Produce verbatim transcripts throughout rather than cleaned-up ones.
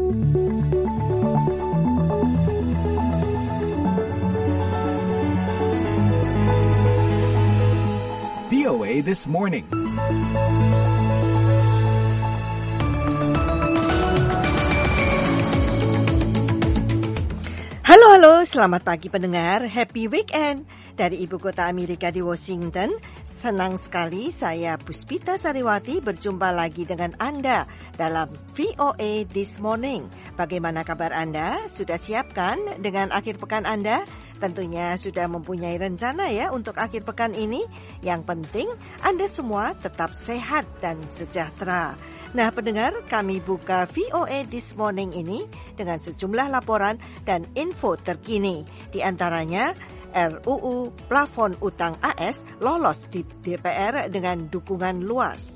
V O A This Morning. Halo, halo, selamat pagi pendengar, happy weekend. Dari ibu kota Amerika di Washington, senang sekali saya Puspita Sariwati berjumpa lagi dengan Anda dalam V O A This Morning. Bagaimana kabar Anda? Sudah siapkan dengan akhir pekan Anda? Tentunya sudah mempunyai rencana ya untuk akhir pekan ini. Yang penting Anda semua tetap sehat dan sejahtera. Nah pendengar, kami buka V O A This Morning ini dengan sejumlah laporan dan info terkini. Di antaranya R U U plafon utang A S lolos di D P R dengan dukungan luas.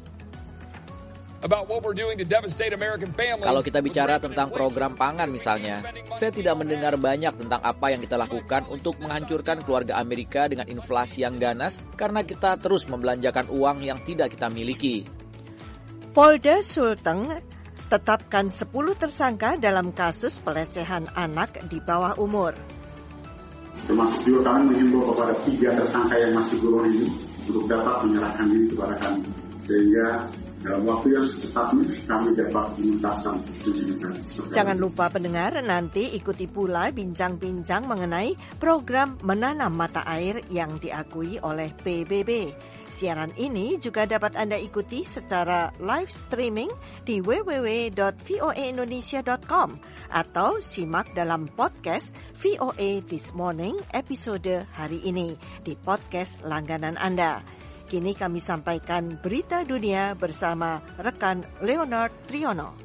Kalau kita bicara tentang program pangan misalnya, saya tidak mendengar banyak tentang apa yang kita lakukan untuk menghancurkan keluarga Amerika dengan inflasi yang ganas karena kita terus membelanjakan uang yang tidak kita miliki. Polda Sulteng tetapkan sepuluh tersangka dalam kasus pelecehan anak di bawah umur. Termasuk juga kami mengimbau kepada tiga tersangka yang masih buron ini untuk dapat menyerahkan diri kepada kami. Sehingga dalam waktu yang secepatnya kami dapat menuntaskan penyidikan. Jangan lupa pendengar, nanti ikuti pula bincang-bincang mengenai program menanam mata air yang diakui oleh P B B. Siaran ini juga dapat Anda ikuti secara live streaming di w w w dot v o a indonesia dot com atau simak dalam podcast V O A This Morning episode hari ini di podcast langganan Anda. Kini kami sampaikan berita dunia bersama rekan Leonard Triono.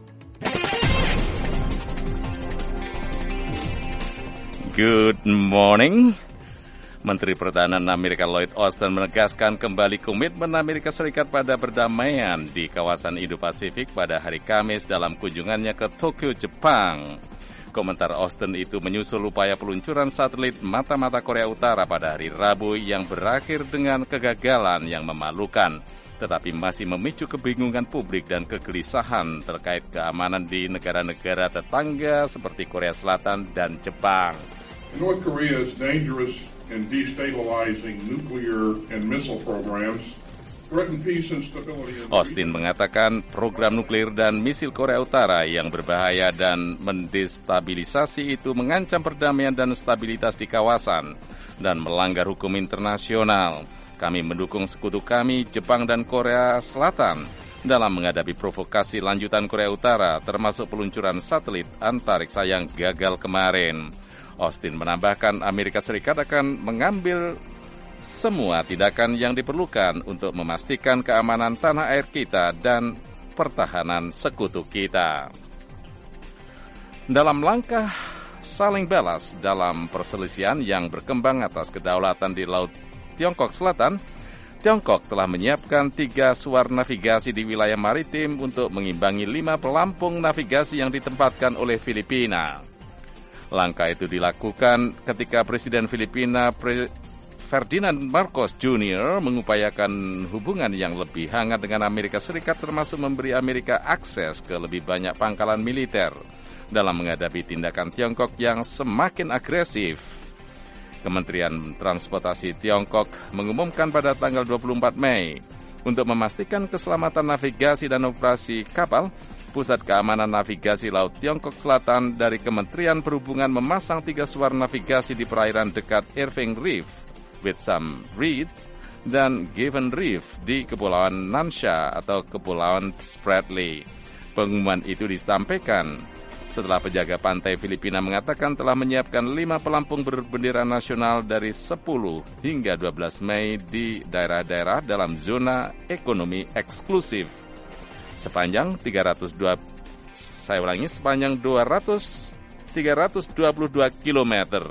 Good morning. Menteri Pertahanan Amerika Lloyd Austin menegaskan kembali komitmen Amerika Serikat pada perdamaian di kawasan Indo-Pasifik pada hari Kamis dalam kunjungannya ke Tokyo, Jepang. Komentar Austin itu menyusul upaya peluncuran satelit mata-mata Korea Utara pada hari Rabu yang berakhir dengan kegagalan yang memalukan, tetapi masih memicu kebingungan publik dan kegelisahan terkait keamanan di negara-negara tetangga seperti Korea Selatan dan Jepang. North Korea's dangerous and destabilizing nuclear and missile programs threaten peace and stability. Austin mengatakan program nuklir dan misil Korea Utara yang berbahaya dan mendestabilisasi itu mengancam perdamaian dan stabilitas di kawasan dan melanggar hukum internasional. Kami mendukung sekutu kami, Jepang dan Korea Selatan, dalam menghadapi provokasi lanjutan Korea Utara, termasuk peluncuran satelit antariksa yang gagal kemarin. Austin menambahkan Amerika Serikat akan mengambil semua tindakan yang diperlukan untuk memastikan keamanan tanah air kita dan pertahanan sekutu kita. Dalam langkah saling balas dalam perselisihan yang berkembang atas kedaulatan di Laut Tiongkok Selatan, Tiongkok telah menyiapkan tiga suar navigasi di wilayah maritim untuk mengimbangi lima pelampung navigasi yang ditempatkan oleh Filipina. Langkah itu dilakukan ketika Presiden Filipina Pre- Ferdinand Marcos Junior mengupayakan hubungan yang lebih hangat dengan Amerika Serikat, termasuk memberi Amerika akses ke lebih banyak pangkalan militer dalam menghadapi tindakan Tiongkok yang semakin agresif. Kementerian Transportasi Tiongkok mengumumkan pada tanggal dua puluh empat Mei untuk memastikan keselamatan navigasi dan operasi kapal. Pusat Keamanan Navigasi Laut Tiongkok Selatan dari Kementerian Perhubungan memasang tiga suar navigasi di perairan dekat Irving Reef, Whitsham Reed, dan Given Reef di Kepulauan Nansha atau Kepulauan Spratly. Pengumuman itu disampaikan setelah penjaga pantai Filipina mengatakan telah menyiapkan lima pelampung berbendera nasional dari sepuluh hingga dua belas Mei di daerah-daerah dalam zona ekonomi eksklusif. Sepanjang tiga ratus dua, saya ulangi, sepanjang dua ratus, tiga ratus dua puluh dua kilometer.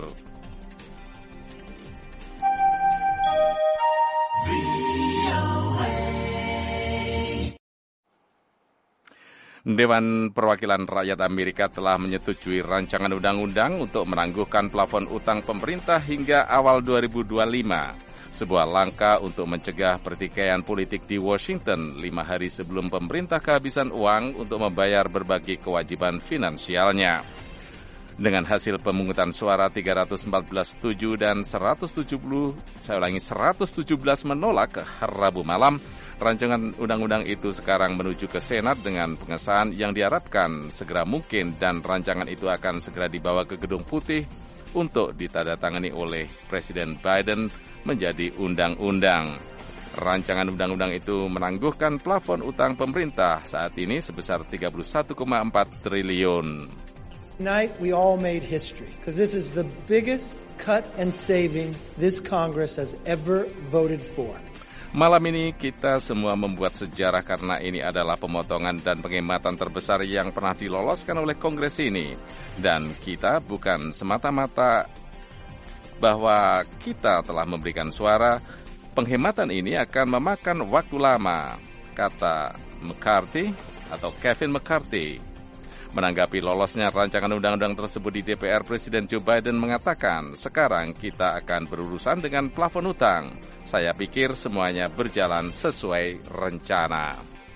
Dewan Perwakilan Rakyat Amerika telah menyetujui rancangan undang-undang untuk menangguhkan plafon utang pemerintah hingga awal dua ribu dua puluh lima. Sebuah langkah untuk mencegah pertikaian politik di Washington lima hari sebelum pemerintah kehabisan uang untuk membayar berbagai kewajiban finansialnya. Dengan hasil pemungutan suara tiga ratus empat belas setuju dan seratus tujuh puluh, saya ulangi seratus tujuh belas menolak ke Rabu malam, rancangan undang-undang itu sekarang menuju ke Senat dengan pengesahan yang diharapkan segera mungkin dan rancangan itu akan segera dibawa ke Gedung Putih untuk ditandatangani oleh Presiden Biden menjadi undang-undang. Rancangan undang-undang itu menangguhkan plafon utang pemerintah saat ini sebesar tiga puluh satu koma empat triliun. Tonight we all made history because this is the biggest cut and savings this Congress has ever voted for. Malam ini kita semua membuat sejarah karena ini adalah pemotongan dan penghematan terbesar yang pernah diloloskan oleh Kongres ini. Dan kita bukan semata-mata bahwa kita telah memberikan suara, penghematan ini akan memakan waktu lama, kata McCarthy atau Kevin McCarthy. Menanggapi lolosnya rancangan undang-undang tersebut di D P R, Presiden Joe Biden mengatakan, sekarang kita akan berurusan dengan plafon utang. Saya pikir semuanya berjalan sesuai rencana.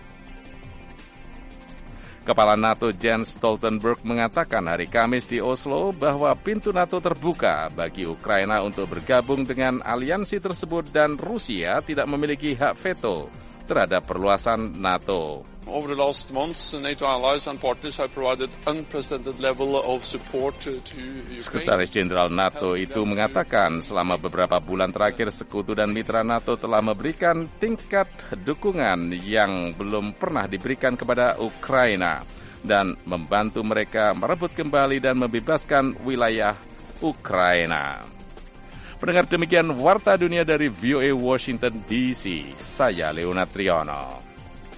Kepala NATO Jens Stoltenberg mengatakan hari Kamis di Oslo bahwa pintu NATO terbuka bagi Ukraina untuk bergabung dengan aliansi tersebut dan Rusia tidak memiliki hak veto terhadap perluasan NATO. Over the last months, NATO allies and partners have provided unprecedented level of support to Ukraine. Sekretaris Jenderal NATO itu mengatakan selama beberapa bulan terakhir sekutu dan mitra NATO telah memberikan tingkat dukungan yang belum pernah diberikan kepada Ukraina dan membantu mereka merebut kembali dan membebaskan wilayah Ukraina. Pendengar, demikian Warta Dunia dari V O A Washington D C. Saya Leonard Triono.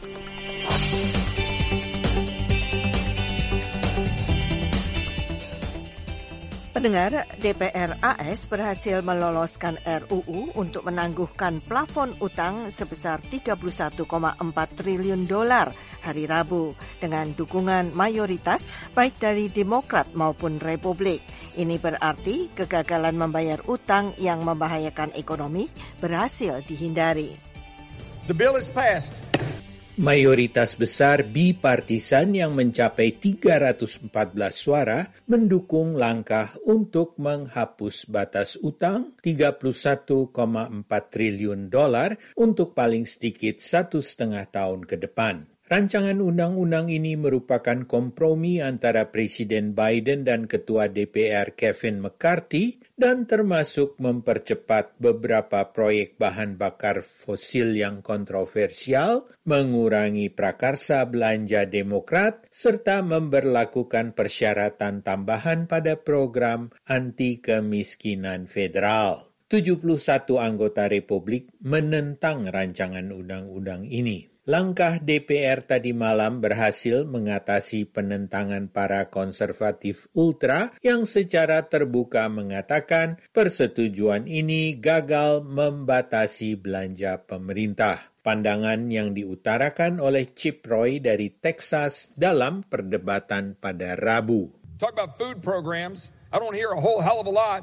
Pendengar, D P R A S berhasil meloloskan R U U untuk menangguhkan plafon utang sebesar tiga puluh satu koma empat triliun dolar hari Rabu dengan dukungan mayoritas baik dari Demokrat maupun Republik. Ini berarti kegagalan membayar utang yang membahayakan ekonomi berhasil dihindari. The bill is passed. Mayoritas besar bipartisan yang mencapai tiga ratus empat belas suara mendukung langkah untuk menghapus batas utang tiga puluh satu koma empat triliun dolar untuk paling sedikit satu setengah tahun ke depan. Rancangan undang-undang ini merupakan kompromi antara Presiden Biden dan Ketua D P R Kevin McCarthy dan termasuk mempercepat beberapa proyek bahan bakar fosil yang kontroversial, mengurangi prakarsa belanja Demokrat, serta memberlakukan persyaratan tambahan pada program anti kemiskinan federal. tujuh puluh satu anggota Republik menentang rancangan undang-undang ini. Langkah D P R tadi malam berhasil mengatasi penentangan para konservatif ultra yang secara terbuka mengatakan persetujuan ini gagal membatasi belanja pemerintah. Pandangan yang diutarakan oleh Chip Roy dari Texas dalam perdebatan pada Rabu. Talk about food programs. I don't hear a whole hell of a lot.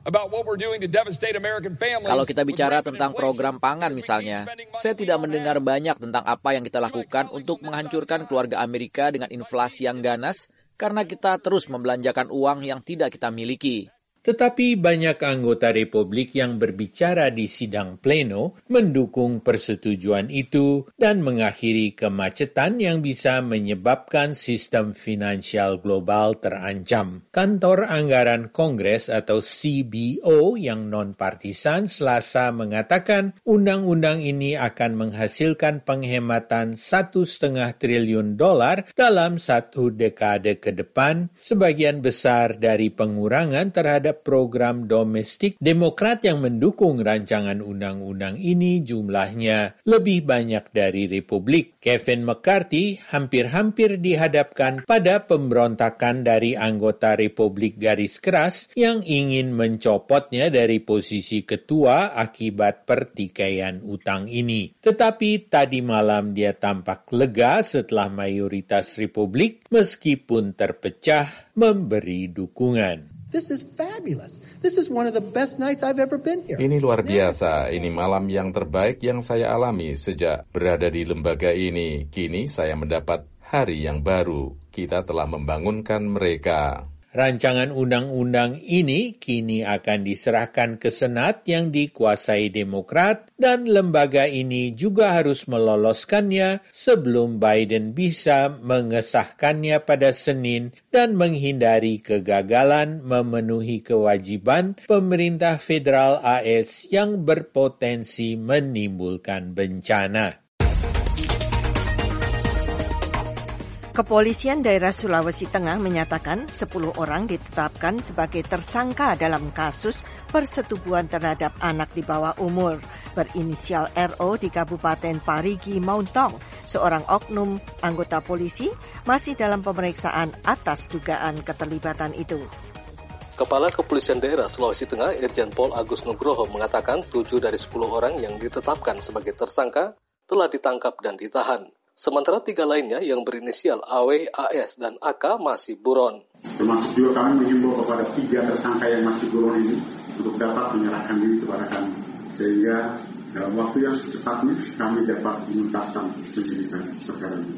Kalau kita bicara tentang program pangan misalnya, saya tidak mendengar banyak tentang apa yang kita lakukan untuk menghancurkan keluarga Amerika dengan inflasi yang ganas karena kita terus membelanjakan uang yang tidak kita miliki. Tetapi banyak anggota Republik yang berbicara di sidang pleno mendukung persetujuan itu dan mengakhiri kemacetan yang bisa menyebabkan sistem finansial global terancam. Kantor Anggaran Kongres atau C B O yang non-partisan Selasa mengatakan undang-undang ini akan menghasilkan penghematan satu setengah triliun dolar dalam satu dekade ke depan, sebagian besar dari pengurangan terhadap program domestik. Demokrat yang mendukung rancangan undang-undang ini jumlahnya lebih banyak dari Republik. Kevin McCarthy hampir-hampir dihadapkan pada pemberontakan dari anggota Republik garis keras yang ingin mencopotnya dari posisi ketua akibat pertikaian utang ini. Tetapi tadi malam dia tampak lega setelah mayoritas Republik meskipun terpecah memberi dukungan. This is fabulous. This is one of the best nights I've ever been here. Ini luar biasa. Ini malam yang terbaik yang saya alami sejak berada di lembaga ini. Kini saya mendapat hari yang baru. Kita telah membangunkan mereka. Rancangan undang-undang ini kini akan diserahkan ke Senat yang dikuasai Demokrat dan lembaga ini juga harus meloloskannya sebelum Biden bisa mengesahkannya pada Senin dan menghindari kegagalan memenuhi kewajiban pemerintah federal A S yang berpotensi menimbulkan bencana. Kepolisian daerah Sulawesi Tengah menyatakan sepuluh orang ditetapkan sebagai tersangka dalam kasus persetubuhan terhadap anak di bawah umur berinisial R O di Kabupaten Parigi Mauntong. Seorang oknum anggota polisi masih dalam pemeriksaan atas dugaan keterlibatan itu. Kepala Kepolisian Daerah Sulawesi Tengah Irjen Pol Agus Nugroho mengatakan tujuh dari sepuluh orang yang ditetapkan sebagai tersangka telah ditangkap dan ditahan. Sementara tiga lainnya yang berinisial A W, A S, dan A K masih buron. Termasuk juga kami mengimbau kepada tiga tersangka yang masih buron ini untuk dapat menyerahkan diri kepada kami. Sehingga dalam waktu yang secepatnya kami dapat menuntaskan penyidikan perkara ini.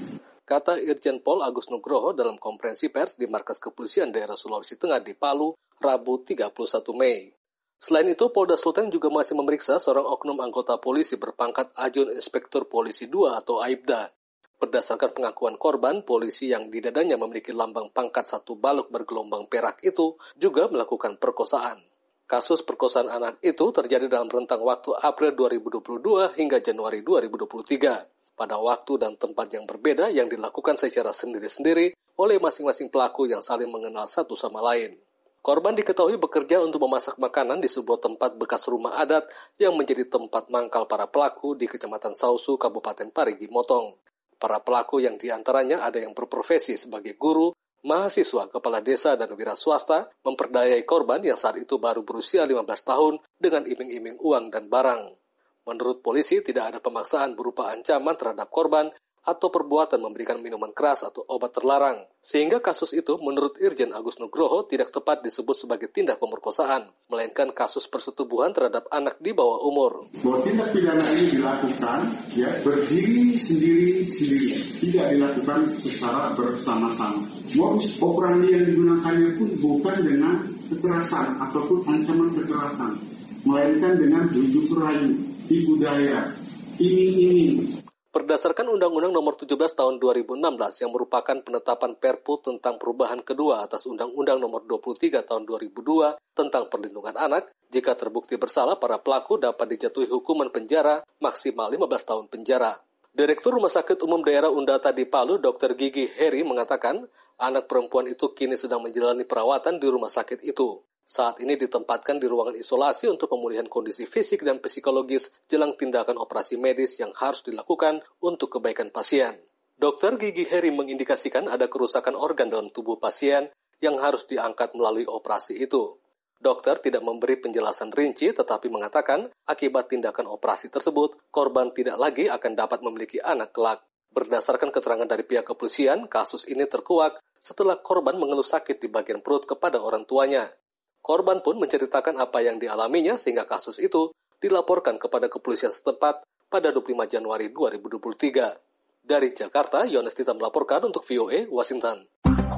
Kata Irjen Pol Agus Nugroho dalam konferensi pers di Markas Kepolisian Daerah Sulawesi Tengah di Palu, Rabu tiga puluh satu Mei. Selain itu, Polda Sulteng juga masih memeriksa seorang oknum anggota polisi berpangkat Ajun Inspektur Polisi dua atau Aibda. Berdasarkan pengakuan korban, polisi yang di dadanya memiliki lambang pangkat satu balok bergelombang perak itu juga melakukan perkosaan. Kasus perkosaan anak itu terjadi dalam rentang waktu April dua ribu dua puluh dua hingga Januari dua ribu dua puluh tiga. Pada waktu dan tempat yang berbeda yang dilakukan secara sendiri-sendiri oleh masing-masing pelaku yang saling mengenal satu sama lain. Korban diketahui bekerja untuk memasak makanan di sebuah tempat bekas rumah adat yang menjadi tempat mangkal para pelaku di Kecamatan Sausu, Kabupaten Parigi Motong. Para pelaku yang diantaranya ada yang berprofesi sebagai guru, mahasiswa, kepala desa, dan wira swasta memperdayai korban yang saat itu baru berusia lima belas tahun dengan iming-iming uang dan barang. Menurut polisi, tidak ada pemaksaan berupa ancaman terhadap korban atau perbuatan memberikan minuman keras atau obat terlarang. Sehingga kasus itu menurut Irjen Agus Nugroho tidak tepat disebut sebagai tindak pemerkosaan, melainkan kasus persetubuhan terhadap anak di bawah umur. Bahwa tindak pidana ini dilakukan ya berdiri sendiri-sendiri, tidak dilakukan secara bersama-sama. Modus operandi yang digunakannya pun bukan dengan kekerasan ataupun ancaman kekerasan, melainkan dengan bujuk rayu, tipu daya, iming-iming. Berdasarkan Undang-Undang Nomor tujuh belas Tahun dua ribu enam belas yang merupakan penetapan Perpu tentang perubahan kedua atas Undang-Undang Nomor dua puluh tiga Tahun dua ribu dua tentang perlindungan anak, jika terbukti bersalah para pelaku dapat dijatuhi hukuman penjara maksimal lima belas tahun penjara. Direktur Rumah Sakit Umum Daerah Undata di Palu, Dokter Gigi Heri mengatakan, anak perempuan itu kini sedang menjalani perawatan di rumah sakit itu. Saat ini ditempatkan di ruangan isolasi untuk pemulihan kondisi fisik dan psikologis jelang tindakan operasi medis yang harus dilakukan untuk kebaikan pasien. Dokter Gigi Heri mengindikasikan ada kerusakan organ dalam tubuh pasien yang harus diangkat melalui operasi itu. Dokter tidak memberi penjelasan rinci tetapi mengatakan akibat tindakan operasi tersebut, korban tidak lagi akan dapat memiliki anak kelak. Berdasarkan keterangan dari pihak kepolisian, kasus ini terkuak setelah korban mengeluh sakit di bagian perut kepada orang tuanya. Korban pun menceritakan apa yang dialaminya sehingga kasus itu dilaporkan kepada kepolisian setempat pada dua puluh lima Januari dua ribu dua puluh tiga. Dari Jakarta, Yones Tita melaporkan untuk V O A Washington.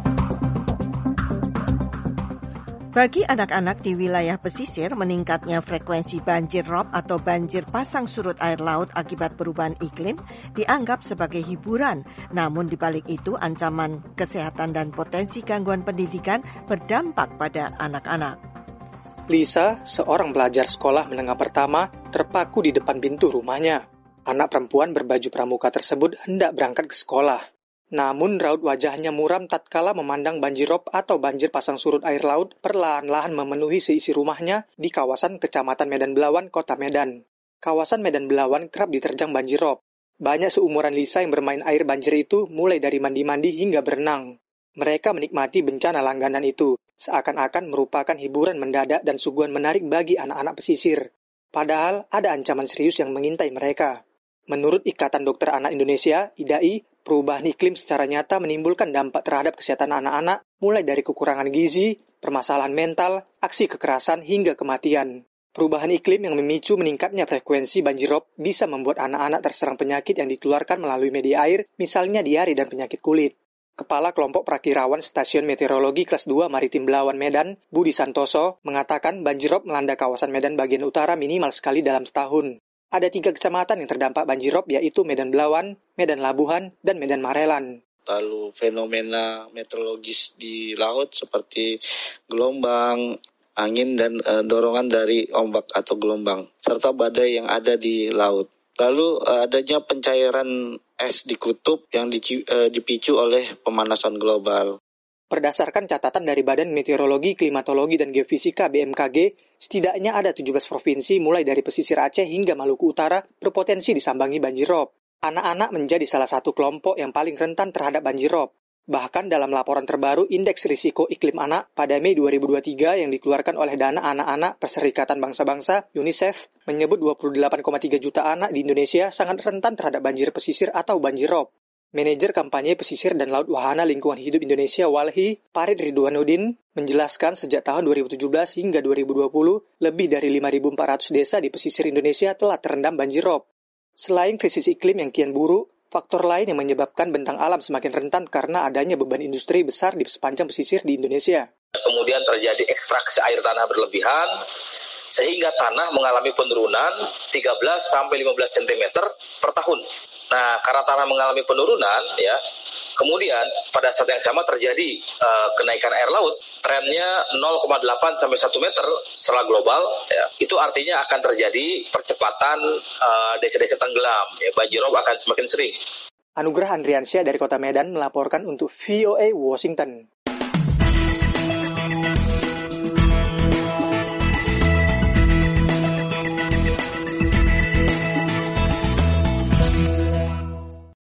Bagi anak-anak di wilayah pesisir, meningkatnya frekuensi banjir rob atau banjir pasang surut air laut akibat perubahan iklim dianggap sebagai hiburan. Namun di balik itu, ancaman kesehatan dan potensi gangguan pendidikan berdampak pada anak-anak. Lisa, seorang pelajar sekolah menengah pertama, terpaku di depan pintu rumahnya. Anak perempuan berbaju pramuka tersebut hendak berangkat ke sekolah. Namun raut wajahnya muram tatkala memandang banjir rob atau banjir pasang surut air laut perlahan-lahan memenuhi seisi rumahnya di kawasan Kecamatan Medan Belawan, Kota Medan. Kawasan Medan Belawan kerap diterjang banjir rob. Banyak seumuran Lisa yang bermain air banjir itu mulai dari mandi-mandi hingga berenang. Mereka menikmati bencana langganan itu, seakan-akan merupakan hiburan mendadak dan suguhan menarik bagi anak-anak pesisir. Padahal ada ancaman serius yang mengintai mereka. Menurut Ikatan Dokter Anak Indonesia, I D A I, perubahan iklim secara nyata menimbulkan dampak terhadap kesehatan anak-anak, mulai dari kekurangan gizi, permasalahan mental, aksi kekerasan, hingga kematian. Perubahan iklim yang memicu meningkatnya frekuensi banjirop bisa membuat anak-anak terserang penyakit yang ditularkan melalui media air, misalnya diare dan penyakit kulit. Kepala Kelompok Prakirawan Stasiun Meteorologi Kelas dua Maritim Belawan Medan, Budi Santoso, mengatakan banjirop melanda kawasan Medan bagian utara minimal sekali dalam setahun. Ada tiga kecamatan yang terdampak banjirop, yaitu Medan Belawan, Medan Labuhan, dan Medan Marelan. Lalu fenomena meteorologis di laut seperti gelombang, angin, dan e, dorongan dari ombak atau gelombang, serta badai yang ada di laut. Lalu adanya pencairan es di kutub yang dipicu oleh pemanasan global. Berdasarkan catatan dari Badan Meteorologi, Klimatologi, dan Geofisika B M K G, setidaknya ada tujuh belas provinsi mulai dari pesisir Aceh hingga Maluku Utara berpotensi disambangi banjirop. Anak-anak menjadi salah satu kelompok yang paling rentan terhadap banjirop. Bahkan dalam laporan terbaru Indeks Risiko Iklim Anak pada Mei dua ribu dua puluh tiga yang dikeluarkan oleh Dana Anak-Anak Perserikatan Bangsa-Bangsa UNICEF menyebut dua puluh delapan koma tiga juta anak di Indonesia sangat rentan terhadap banjir pesisir atau banjirop. Manajer Kampanye Pesisir dan Laut Wahana Lingkungan Hidup Indonesia Walhi, Farid Ridwanuddin, menjelaskan sejak tahun dua ribu tujuh belas hingga dua ribu dua puluh, lebih dari lima ribu empat ratus desa di pesisir Indonesia telah terendam banjirop. Selain krisis iklim yang kian buruk, faktor lain yang menyebabkan bentang alam semakin rentan karena adanya beban industri besar di sepanjang pesisir di Indonesia. Kemudian terjadi ekstraksi air tanah berlebihan, sehingga tanah mengalami penurunan tiga belas sampai lima belas sentimeter per tahun. Nah, karena tanah mengalami penurunan, ya, kemudian pada saat yang sama terjadi uh, kenaikan air laut, trennya nol koma delapan sampai satu meter secara global, ya, itu artinya akan terjadi percepatan uh, desa-desa tenggelam, ya, banjirop akan semakin sering. Anugrah Andriansyah dari Kota Medan melaporkan untuk V O A Washington.